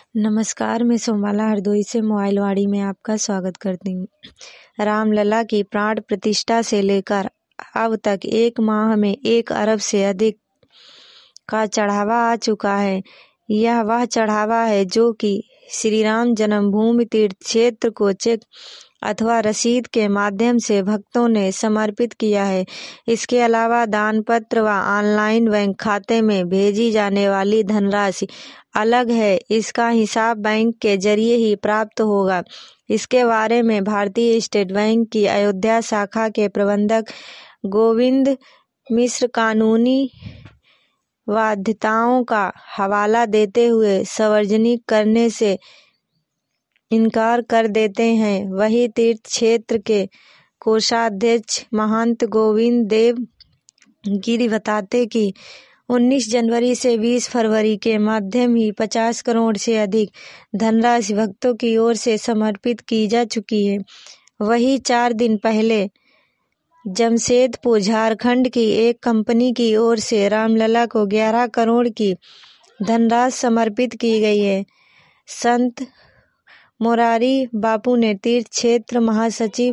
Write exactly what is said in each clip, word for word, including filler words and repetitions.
नमस्कार, मैं सोमाला हरदोई से मोबाइल वाड़ी में आपका स्वागत करती हूँ। रामलला की प्राण प्रतिष्ठा से लेकर अब तक एक माह में एक अरब से अधिक का चढ़ावा आ चुका है। यह वह चढ़ावा है जो कि श्री राम जन्मभूमि तीर्थ क्षेत्र को चेक अथवा रसीद के माध्यम से भक्तों ने समर्पित किया है। इसके अलावा दान पत्र व ऑनलाइन बैंक खाते में भेजी जाने वाली धनराशि अलग है। इसका हिसाब बैंक के जरिए ही प्राप्त होगा। इसके बारे में भारतीय स्टेट बैंक की अयोध्या शाखा के प्रबंधक गोविंद मिश्र कानूनी बाध्यताओं का हवाला देते हुए सार्वजनिक करने से इनकार कर देते हैं। वही तीर्थ क्षेत्र के कोषाध्यक्ष महंत गोविंद देव गिरी बताते कि उन्नीस जनवरी से बीस फरवरी के माध्यम ही पचास करोड़ से अधिक धनराशि भक्तों की ओर से समर्पित की जा चुकी है। वही चार दिन पहले जमशेदपुर झारखंड की एक कंपनी की ओर से रामलला को ग्यारह करोड़ की धनराशि समर्पित की गई है। संत मोरारी बापू ने तीर्थ क्षेत्र महासचिव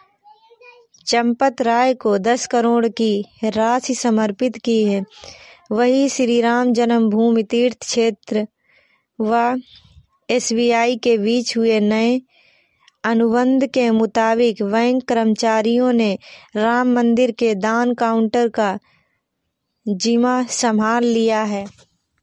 चंपत राय को दस करोड़ की राशि समर्पित की है। वही श्री राम जन्मभूमि तीर्थ क्षेत्र व एस बी आई के बीच हुए नए अनुबंध के मुताबिक बैंक कर्मचारियों ने राम मंदिर के दान काउंटर का जिम्मा संभाल लिया है।